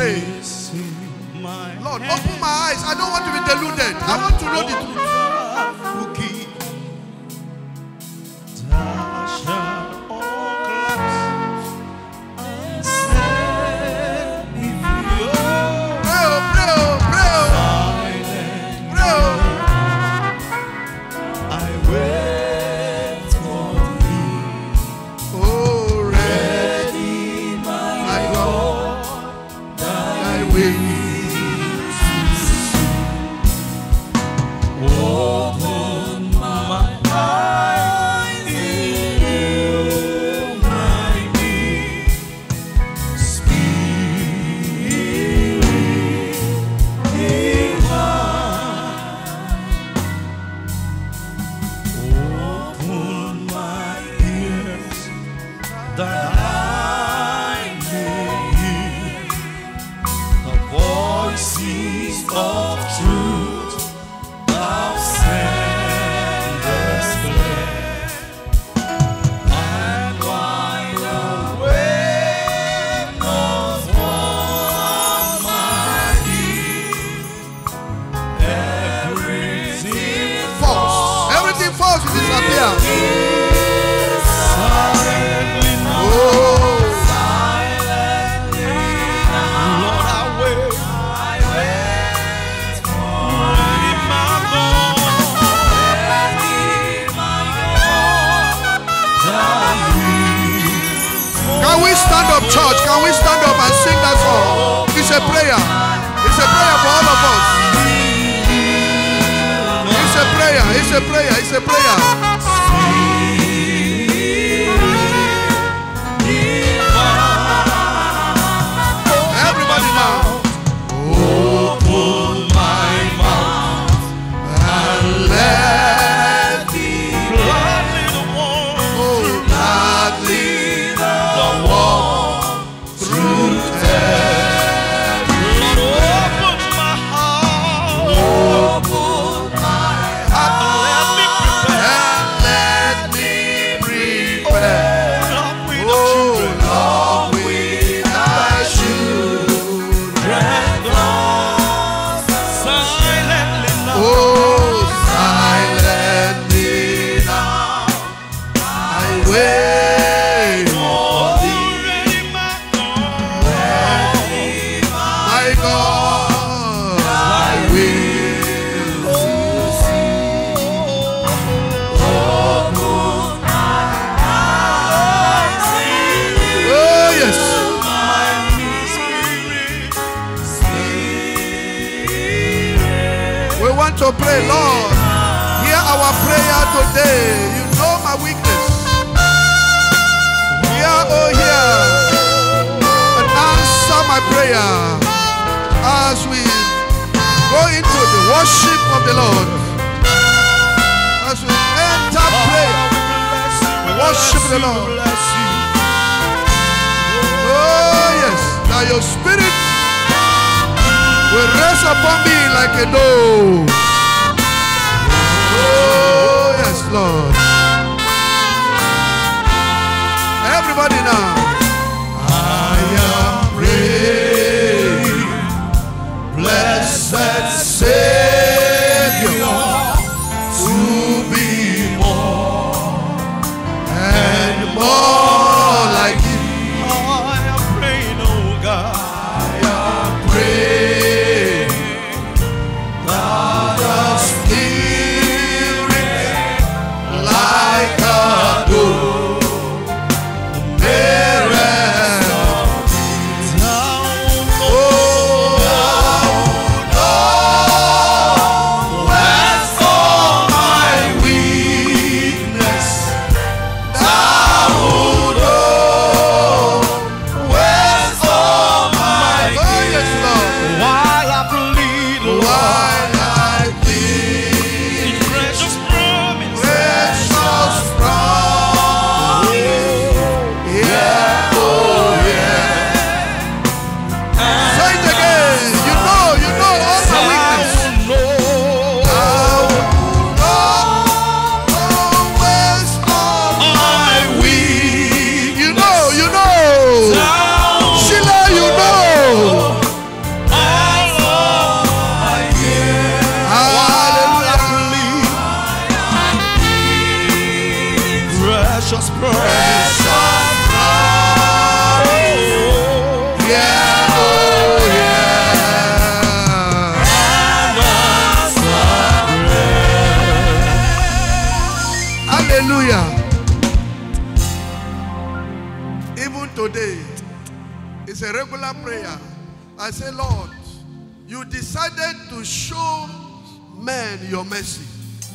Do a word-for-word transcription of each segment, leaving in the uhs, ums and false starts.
pray. Lord, open my eyes. I don't want to be deluded. I want to know the truth. Church, can we stand up and sing that song? It's a prayer. It's a prayer for all of us. It's a prayer. It's a prayer. It's a prayer. Everybody now. Open my mouth and let me gladly the one. Oh, gladly the one. To pray, Lord, hear our prayer today. You know my weakness. Hear, oh, hear, and answer my prayer as we go into the worship of the Lord. As we enter prayer, worship the Lord. Oh, yes, that your spirit will rest upon me like a dove. Oh, yes, Lord. Everybody now. I am praying, blessed Savior, to be more and more like you. I am praying, oh God. I am praying that the Spirit like a dove, there today, it's a regular prayer. I say, Lord, you decided to show men your mercy.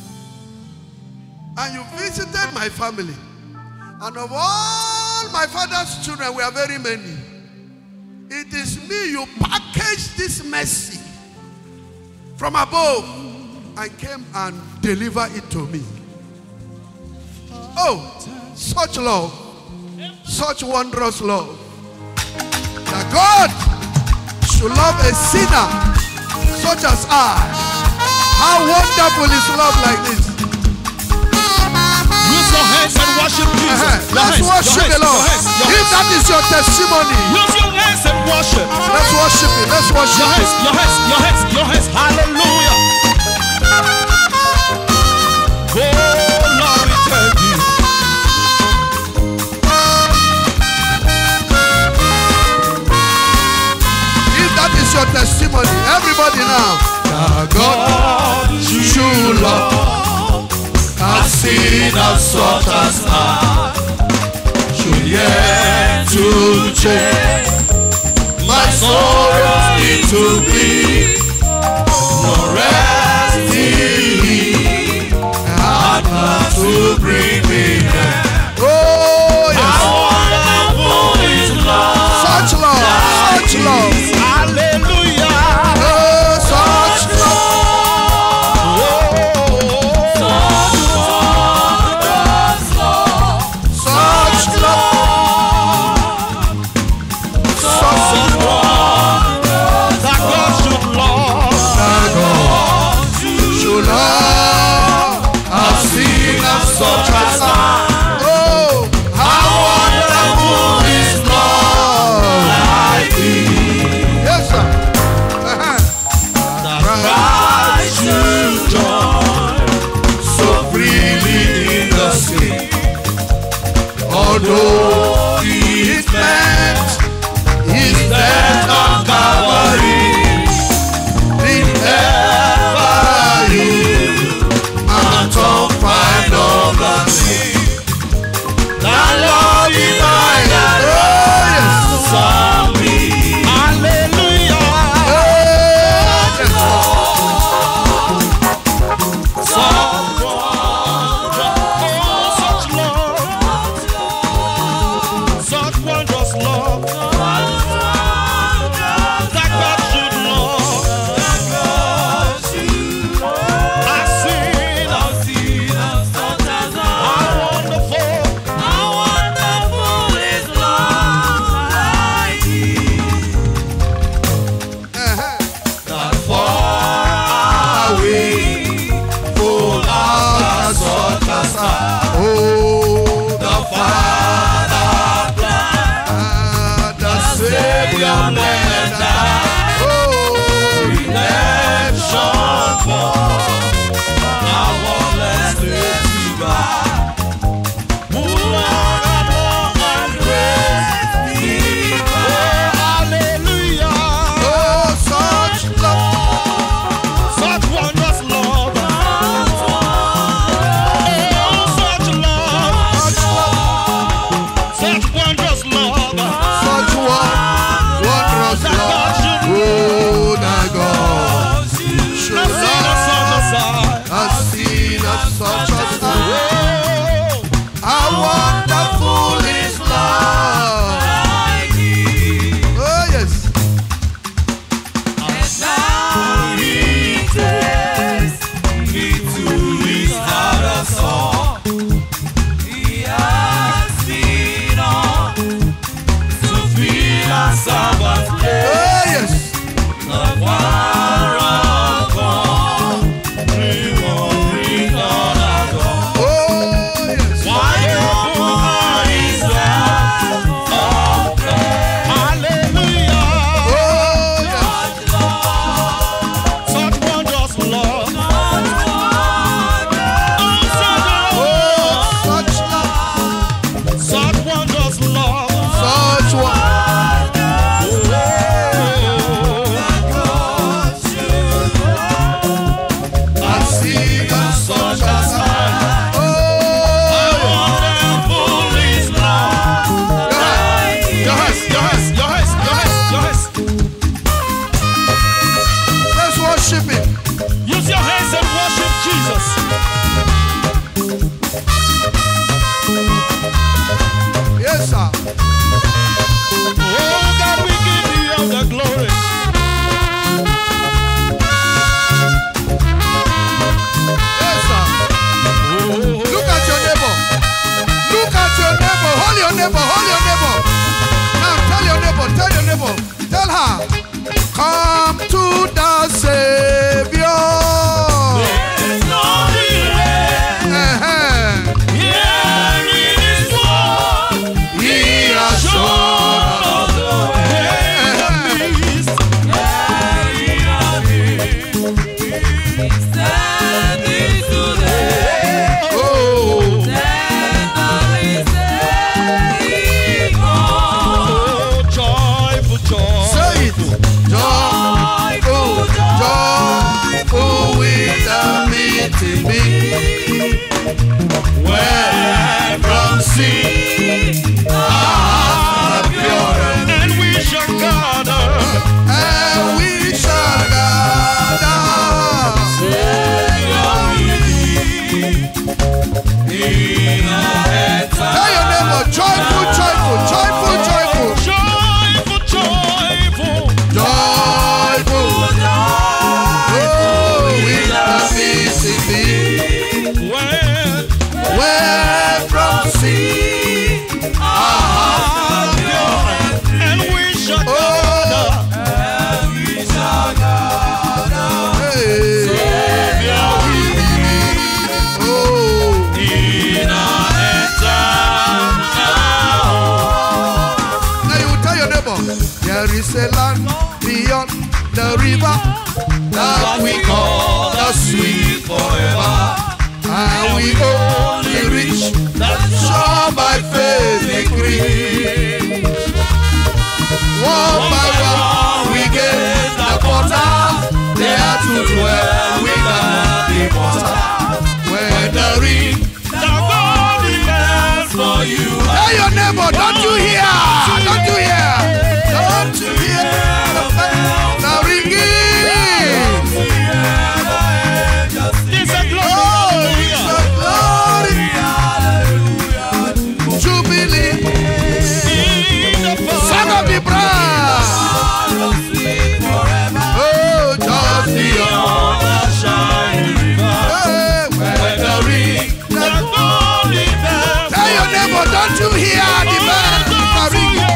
And you visited my family. And of all my father's children, we are very many. It is me, you packaged this mercy from above and came and delivered it to me. Oh, such love, such wondrous love. That God should love a sinner such as I. How wonderful is love like this. Use your hands and worship Jesus. Uh-huh. Let's hands, worship hands, the Lord. Your hands, your If that is your testimony, use your hands and worship. Let's worship Him. Let's worship your hands, Him. your hands, your hands, your hands. Hallelujah. Oh Lord, we thank you. If that is your testimony, everybody now. God, true love, has seen us such as I, should yet to change my sorrows into bliss, nor rest in me, and not to bring me back. Oh yes. How wonderful is love, such love, such love. Hallelujah. Oh, such love. Such as I. Oh, how wonderful is love like thee. Yes, sir. Uh-huh. That Christ you join so freely in the sea. Although He meant His death on Calvary, remember you and don't find no mercy. That love divine and oh, yes. Me. Hallelujah. Oh, yes. Such love, such wondrous love, that God should love, I've seen, I've seen, how wonderful, How wonderful is love like thee. Uh-huh. That far away, full of such as I. Oh, The Father plan, ah, the Savior bled and died, oh, redemption for our blessed divine. Who long and long and grace divine. hallelujah. oh, such love, Such wondrous love, oh, such love, such love, such wondrous love, such one, wondrous love. Oh, my God, should not seen us on the love side. has seen us such as I. Oh, How wonderful is love. Like thee. Oh, yes. And now He takes me to His heart of song. He has been on to feel our Sabbath day. Oh, yes. The fire of God, bring on, bring on our God. Oh, yes. Why open His hands of faith? hallelujah. Oh, yes. Such wondrous love, Oh, such love, such wondrous love. such one. Oh, neighbor. Tell her, come to the Savior. There's no delay. Uh-huh. Here is one. He has shown us the way. Oh, Oh, joyful, joy. say it. Joyful, joyful with the meeting me. Where from sea, ah, pure, And we shall gather. and we shall gather. Tell your neighbor, joyful, joyful, joyful, joyful, Joyful, joyful. joyful. Oh, with the meeting me. When Where from sea, ah, and we shall oh, hey, oh. Now you tell your neighbor, there is a land beyond the river that we call the sweet forever, and we only reach that shore by faith degree. One by one we get the portal, there to dwell with the water. When the ring, the body bells for you. tell your neighbor, don't you hear? Don't you hear? Don't you hear the bell, the ringing? It's a Oh, it's glory. a glory, jubilee, In the song of the brass. Oh, just beyond the shining river. Hey, when the ring, the body bells. tell your neighbor, don't you hear the bell, the ring?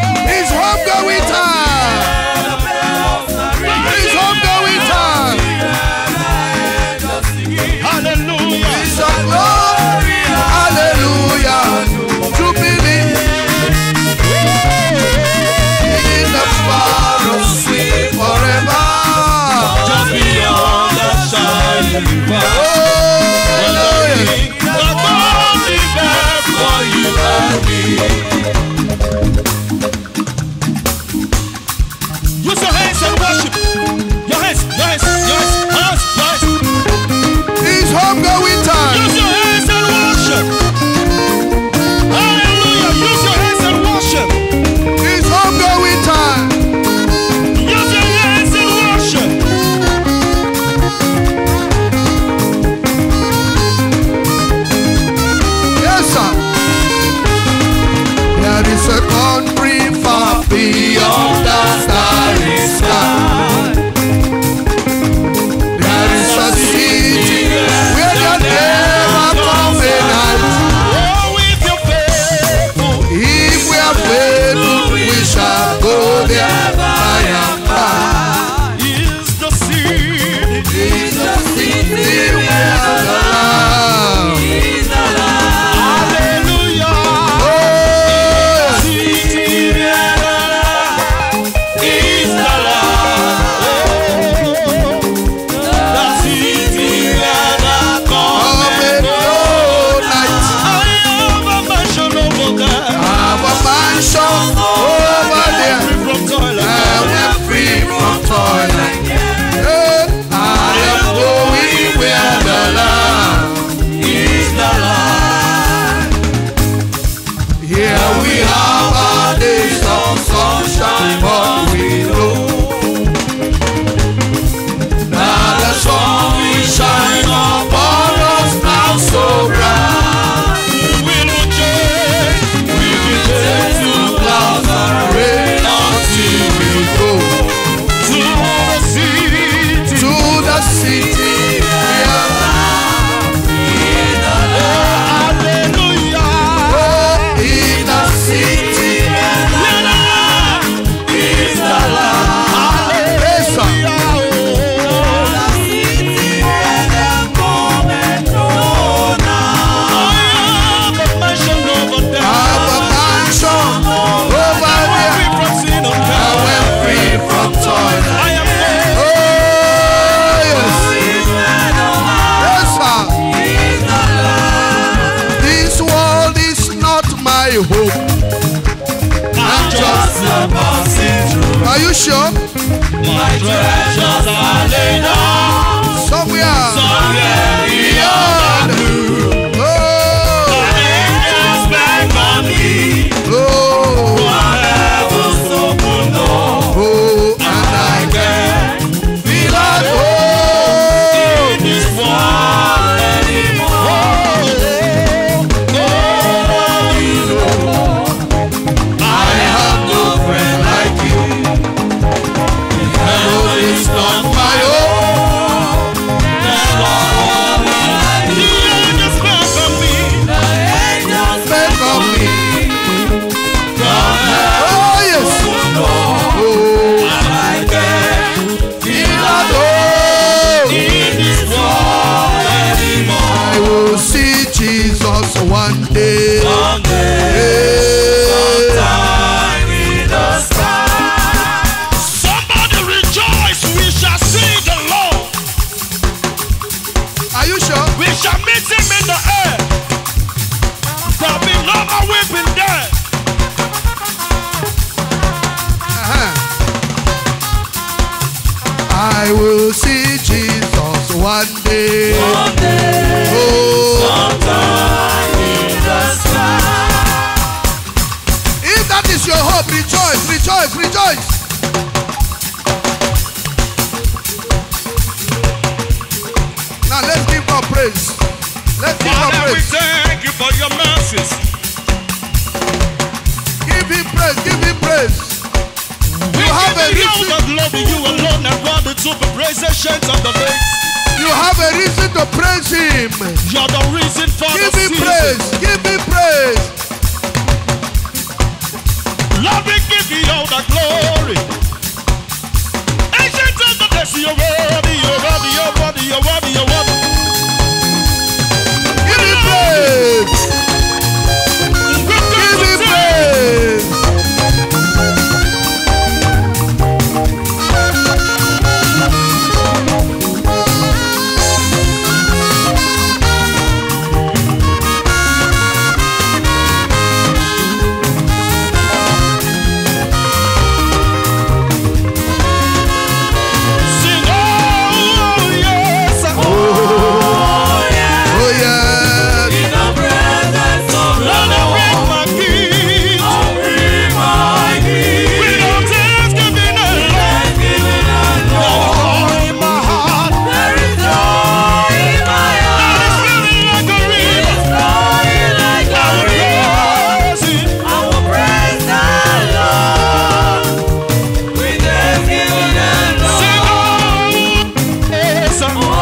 are passing through. Are you sure? My treasures are laid up Somewhere. somewhere beyond the blue. Oh. The angels beckon me. Oh. One heaven's open door. Oh. And I can feel at Oh. home in this world anymore. Oh, oh, you know, I have no friend like you. Heaven is not my own. There's all the angels beckon me. The angels Beckon me. from heaven Oh, yes. open door. Oh. And I can feel at Oh. in this world anymore. I will see Jesus one day. Someday, Hey. sometime in the sky. Somebody rejoice, we shall see the Lord. Are you sure? We shall meet him in the air. There'll be no more weeping there. Uh-huh. I will see Jesus one day. Someday, Oh. sometime in the sky. If that is your hope, rejoice, rejoice, rejoice. Now let's give God praise. Let's give God Father, we praise. thank you for your mercies. Give him praise, give him praise. We You have a give you all reason, the glory, you alone and God the super praise the shades of the face. you have a reason to praise him. You're the reason for Give the him season. praise, give him praise. Lord, we give you all the glory. Ancient of the days, you're worthy, you're worthy, you're worthy, you're worthy, you're worthy. Give him praise. Give him praise. Sing, oh, yes. Oh, yeah. Oh yes. In the presence of the Lord, I bring Lord, my gift. I'll bring my gift. We don't thanksgiving and Thanksgiving and love. Lord. Joy in my heart. There is joy in my And it's heart. feeling like a river. It's flowing like a I will river. praise it. I will praise the Lord with thanksgiving and Sing, love. oh, yes.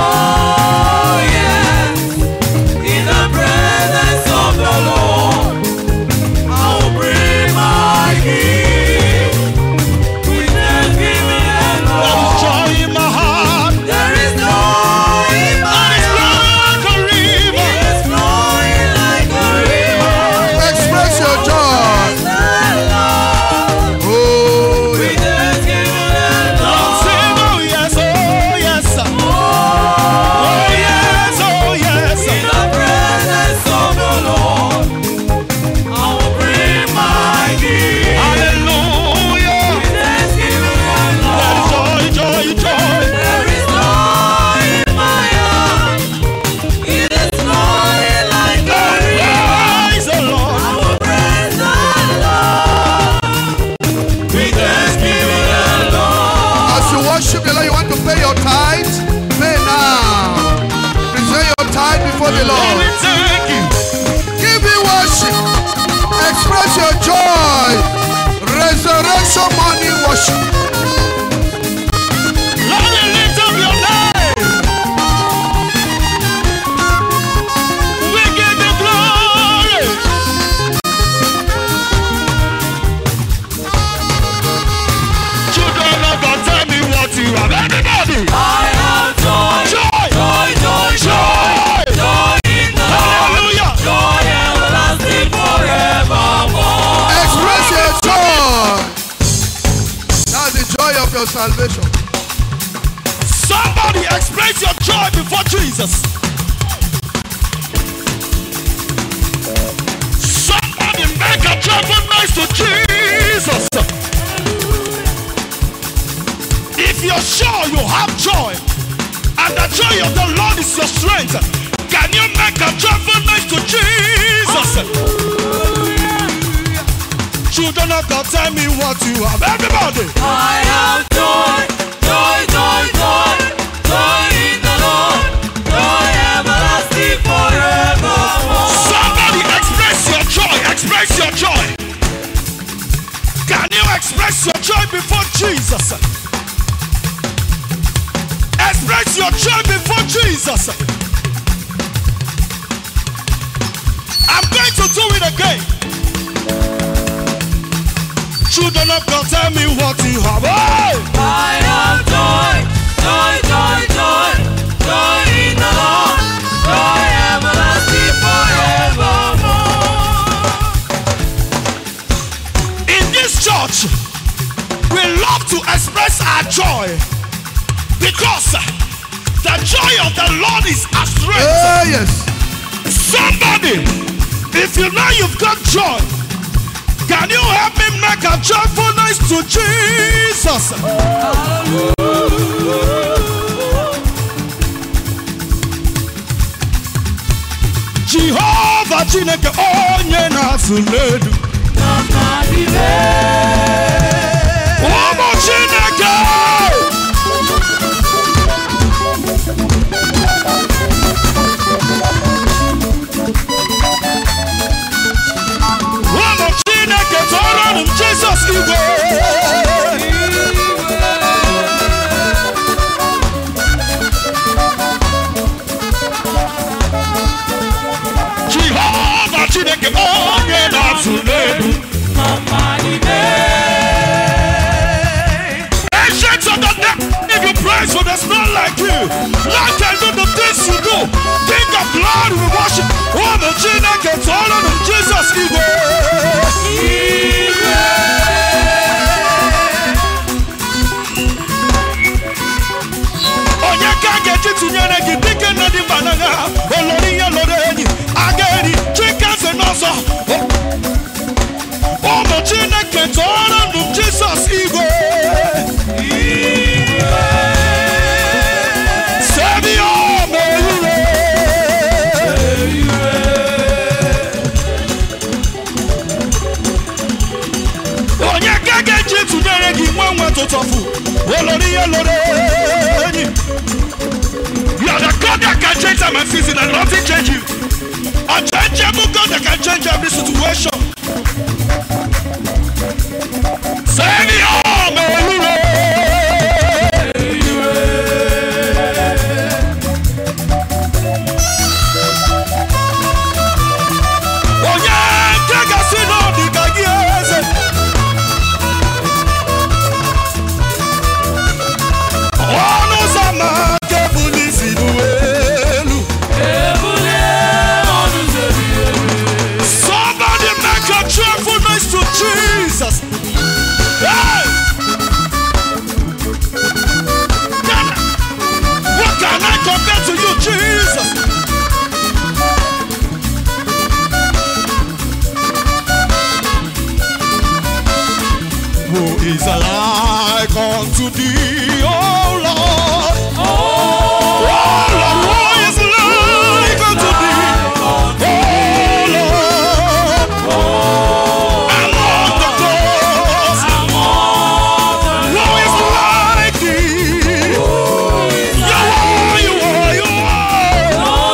Oh, yes. In the presence of the Lord, I will bring my gift with thanksgiving and There is love. joy in my heart. There is joy in my And it's heart. flowing like a river. It's flowing like a river. Express your joy. Praise the Lord Oh with thanksgiving and love. Sing, oh, yes, oh, yes. Oh, Oh, yes, oh, yes. in the presence of the Lord, I will bring my gift Hallelujah. with thanksgiving and There is love. joy, joy, joy. There is joy in my heart. It is flowing like a river. Praise the Lord. I will praise the Lord with thanksgiving and love. As you worship the Lord, you want to pay your tithe? Pay now. Present your tithe before the Lord, Lord. we thank you. Give me worship. Express your joy. Resurrection morning worship. Lord, we lift up your name. We give you glory. Children of God, tell me what you have. Everybody. I have joy, Joy. joy, joy, joy, joy in the Lord. Hallelujah. Joy everlasting forevermore. Express your joy. That's the joy of your salvation. Somebody express your joy before Jesus. Somebody make a joyful noise to Jesus. you're sure you have joy, and the joy of the Lord is your strength, can you make a joyful noise to Jesus? Children of God, tell me what you have. Everybody. I have joy, joy, joy, joy, joy in the Lord, joy everlasting forevermore. Somebody express your joy, express your joy. Can you express your joy before Jesus? Express your joy before Jesus. I'm going to do it again. Children of God, tell me what you have. Hey! I have joy, joy, joy, joy, joy in the Lord, joy everlasting forevermore. In this church, we love to express our joy because the joy of the Lord is our strength. Oh, yes. Somebody, if you know you've got joy, can you help me make a joyful noise to Jesus? Jehovah Chineke onye na-atụledu. Ụmụ Chineke. Jesus igwe. Jehovah Chineke onye na-atụledu. Ancients of the dead, give you praise for there's none like you. Lord can do the things you do. King of glory we worship. Ụmụ Chineke tụọrọ Jesus igwe. Tinyere gị dike na dị mba n'agha, olori ihe loro enyi, aga eri, chikasị n'ọsọ. Ụmụ Chineke tụọrọ ndụ Jizọs igwe. Savior merire. Onye ka ga-eji tụnyere gị nwe nwe tụtọfụ, olori ihe loro enyi. You are the God that can change time and season and nothing change you. A changeable God that can change every situation. Savior, oh yeah, take a sin on the Gagias. Oh no, Sama. Somebody make a cheerful noise to Jesus. Hey! What can I compare to you, Jesus? Who is like unto thee, oh Lord? Oh, Lord, who is like unto thee? Oh Lord, among the gods, who is like thee? You are, you are, you are.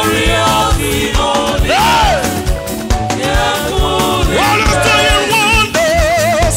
Hey! What is doing wonders?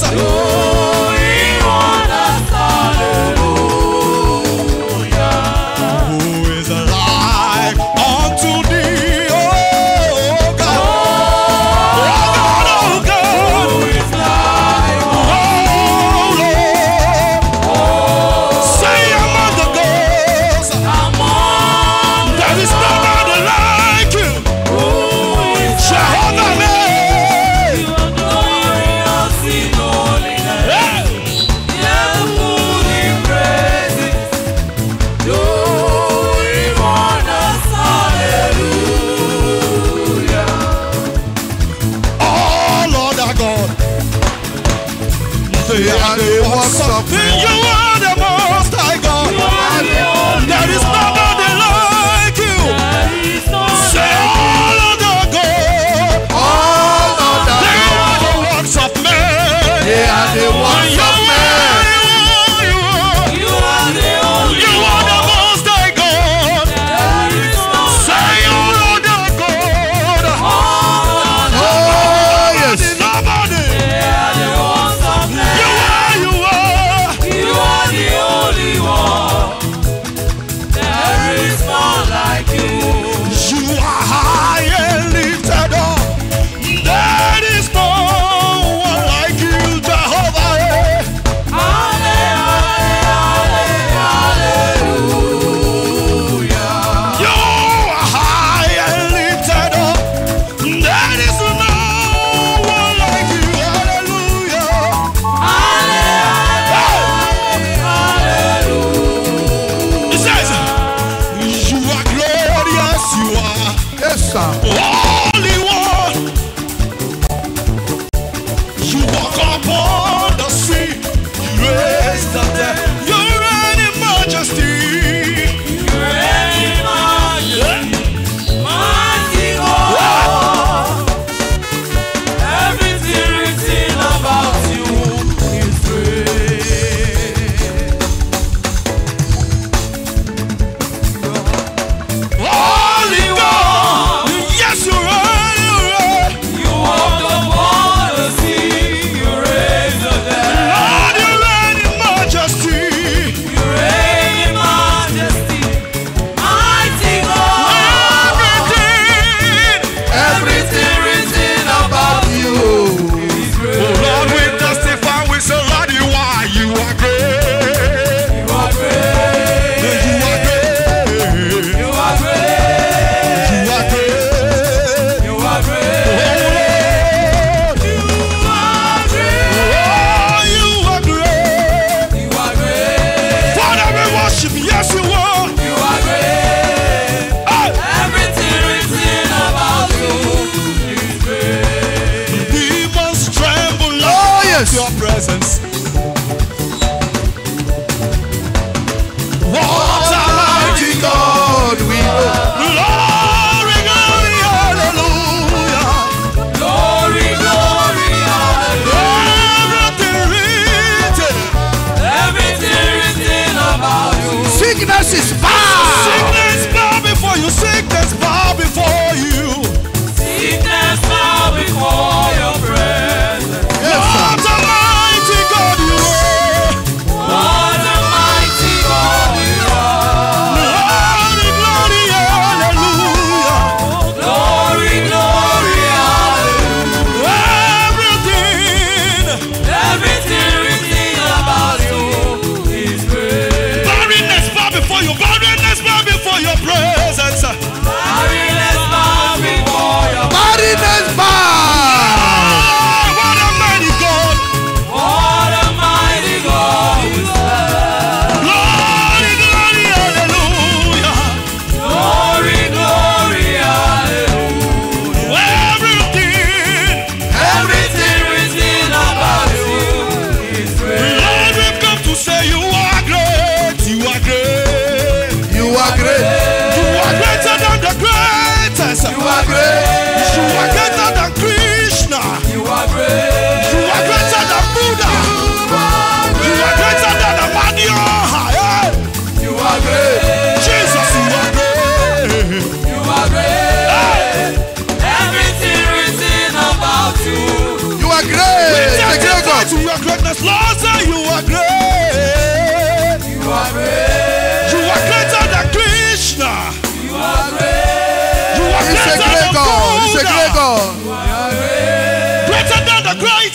They are the works of You are the most high God.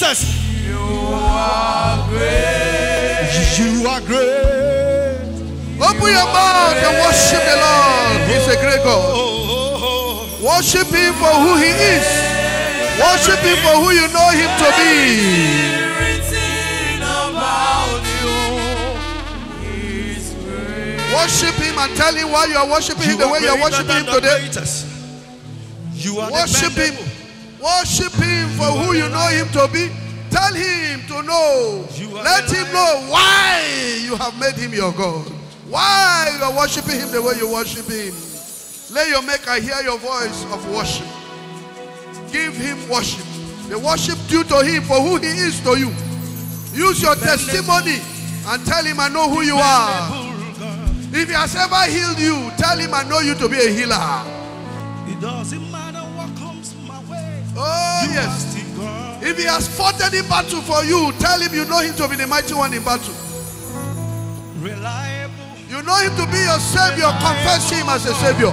Jesus. You are great. You are great. Open your mouth and worship the Lord. He's a great God. Worship Him for who He is. Worship Him for who you know Him to be. Everything about you is great. Worship Him and tell Him why you are worshiping Him the way you are worshiping Him today. You are Worship Him. dependable. Worship Him for who you know Him to be. Tell Him to know. Let Him know why you have made Him your God. Why you are worshiping Him the way you worship Him. Let your Maker hear your voice of worship. Give Him worship. The worship due to Him for who He is to you. Use your testimony and tell Him, I know who you are. If He has ever healed you, tell Him, I know you to be a healer. It doesn't matter what comes my way. Oh, You are yes. still God. If He has fought any battle for you, tell Him you know Him to be the mighty one in battle. Reliable. You know Him to be your Savior. Confess Him as a Savior.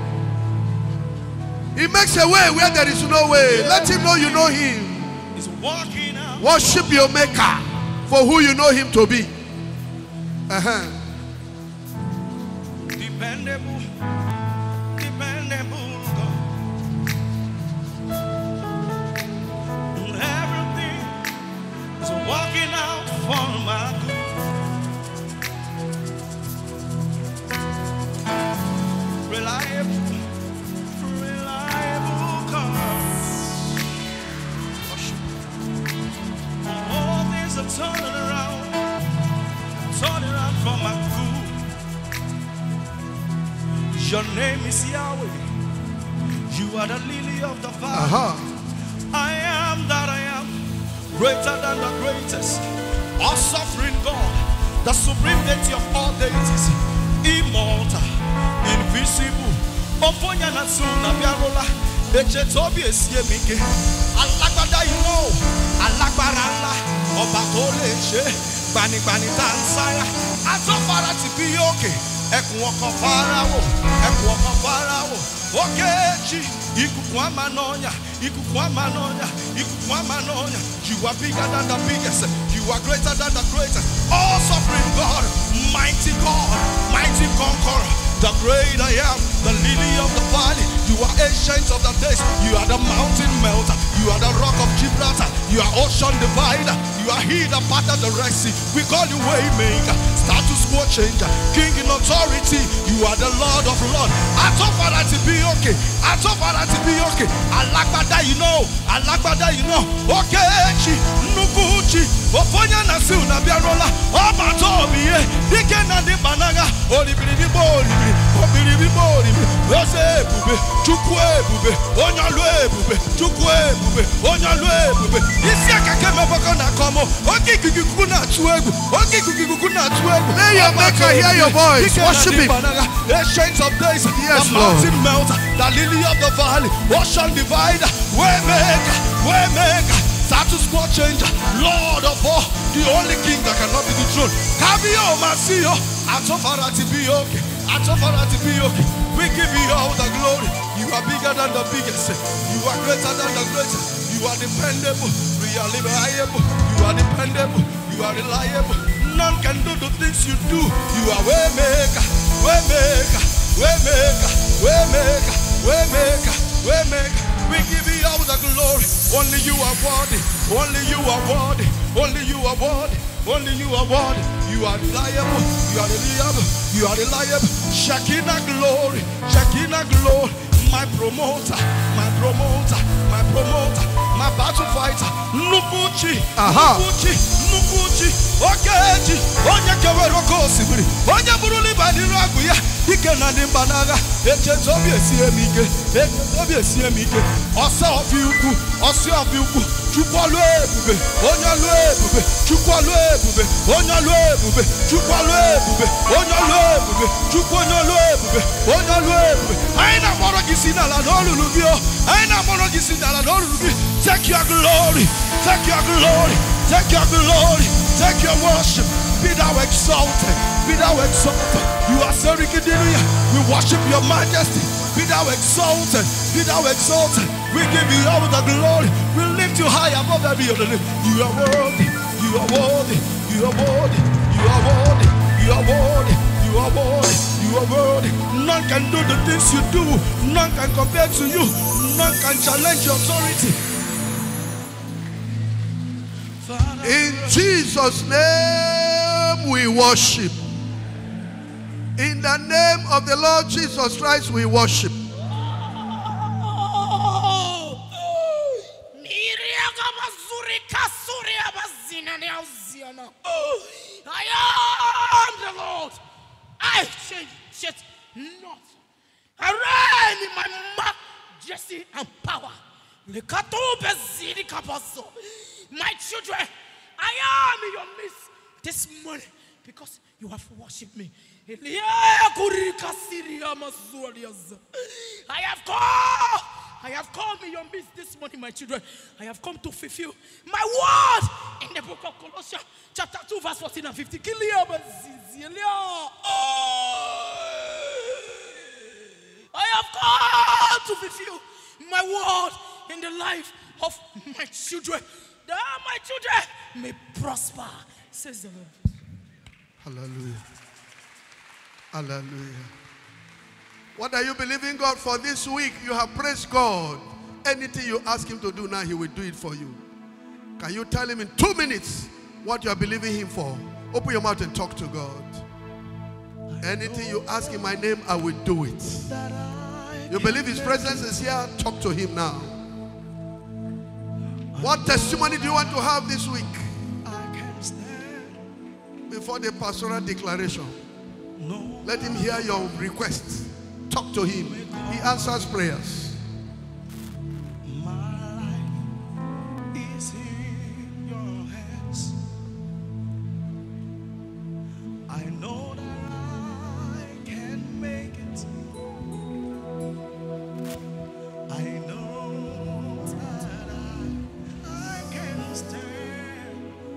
He makes a way where there is no way. Let Him know you know Him. Is walking out. Worship your Maker for who you know Him to be. Uh-huh. Dependable. Dependable God. Everything is working out for my good. Reliable. Reliable God. All things are turning around. Turning around for my good. Your name is Yahweh. You are the lily of the valley. Uh-huh. I am that I am. Greater than the greatest. All sovereign God. The supreme deity of all deities. Immortal. Invisible. Ofonya na suna biarola. Eche tobi esiemike. Alagbada you know. Alagbara nla. Ọba tó lè ṣe. Gbanigbani tá ń sáyà. Atọ́fara ti bí òkè. Ẹkùn ọkọ̀ Fáráò. Ẹkùn ọkọ̀ Fáráò. Okechi. Ikuku amanonya. Ikuku amanonya. Ikuku amanonya. You are bigger than the biggest. You are greater than the greatest. All sovereign God. Mighty God. Mighty conqueror. The great I am, the lily of the valley. You are ancient of the days. You are the mountain melter. You are the rock of Gibraltar. You are ocean divider. You are he that parted the Red Sea. We call you waymaker, status quo changer, king in authority. You are the Lord of Lords. Atofara to be okay. Atofara to be okay. Alagbada you know. Alagbada you know. Okechi, Nukuchi, Ofonya Nasu Nabiarola, Obatobiye, Dikena de Banaga, Olibiri Boli. Obiribi boribi, ose bube, chukwe bube, onyalwe bube, chukwe bube, onyalwe bube. Isi akake maboko na komo, oki kuku na tuegu, oki kuku na tuegu. Let your Maker hear your voice. Worship Him. Ancient of days, Yes, the Lord. mountain melter, the lily of the valley, ocean divider, waymaker, waymaker, status quo changer, Lord of all, the only king that cannot be dethroned. Kabio Masio, Atofara to be okay. Atofara to be okay. We give you all the glory. You are bigger than the biggest. You are greater than the greatest. You are dependable. We are reliable. You are dependable. You are reliable. None can do the things you do. You are waymaker, waymaker, waymaker, waymaker, waymaker, waymaker. We give you all the glory. Only you are worthy. Only you are worthy. Only you are worthy. Only you are worthy. You are reliable. You are reliable. You are reliable. Shekinah glory. Shekinah glory. My promoter. My promoter. My promoter. My battle fighter. Nukuchi. Aha. Nukuchi. Nukuchi. Okechi. Onye kewero kosibiri. Onye buruli badiro aguya. Ike na ndi mbanaga. Eche tobi esiemike. Eche tobi esiemike. Ose ofi ukwu. Ose ofi ukwu. Chukwalu ebube. Onyalu ebube. Chukwalu ebube. Onyalu ebube. Chukwalu ebube. Onyalu ebube. Chukwonyalu ebube. Onyalu ebube. Aina moro gisinala n'olulu gị o. Aina moro gisinala n'olulu gị. Take your glory. Take your glory. Take your glory. Take your worship. Be thou exalted. Be thou exalted. You are so wicked. We worship your majesty. Be thou exalted. Be thou exalted. We give you all the glory. We lift lift you high above every other name. You are worthy, you are worthy, you are worthy, you are worthy, you are worthy, you are worthy, you are worthy. None can do the things you do, none can compare to you, none can challenge your authority. In Jesus' name we worship. In the name of the Lord Jesus Christ we worship. I am the Lord. I change it not. I reign in my majesty and power. My children, I am in your midst this morning because you have worshipped me. I have called. I have come in your midst this morning, my children. I have come to fulfill my word in the book of Colossians, chapter two, verse fourteen and fifteen. I have come to fulfill my word in the life of my children, that my children may prosper, says the Lord. Hallelujah. Hallelujah. What are you believing God for this week? You have praised God. Anything you ask him to do now, he will do it for you. Can you tell him in two minutes what you are believing him for? Open your mouth and talk to God. Anything you ask in my name, I will do it. You believe his presence is here? Talk to him now. What testimony do you want to have this week? Before the pastoral declaration, let him hear your requests. Talk to him. He answers prayers. My life is in your hands. I know that I can make it. I know that I, I can stand.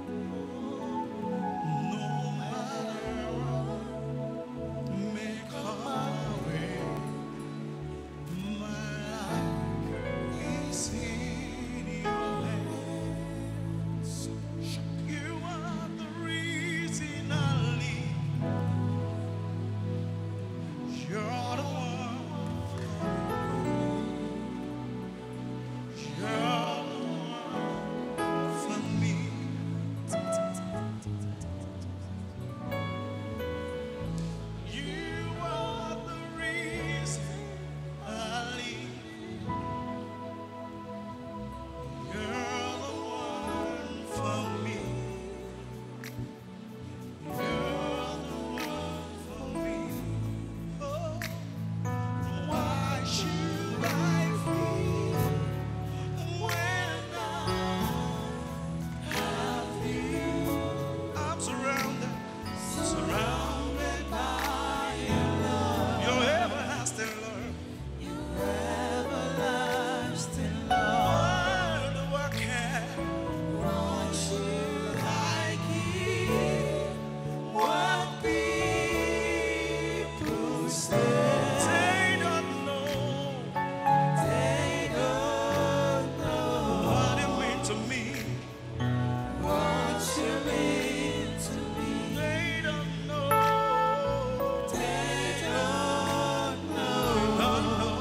No matter what may come my way. My life is in your hands. You are the reason I live. You're the one. You're the one for me. You are the reason I live. You're the one for me. You're the one for me. Oh, why should I fear when I have you? I'm surrounded, surrounded by your love. Your everlasting love. Everlasting love. What do I care? What should I give? What people say? They don't know. They don't know what it means to me. What you mean to me? They don't know. They don't know. Don't know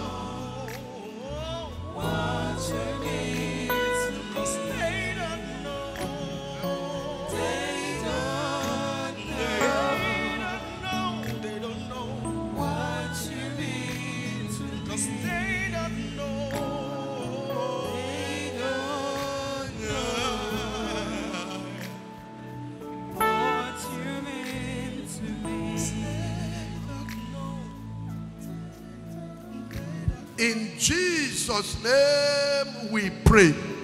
what you mean to me. 'Cause they don't know. They don't know. They don't know what you mean to me. 'Cause they don't know. They don't know what you mean to me. In Jesus' name we pray.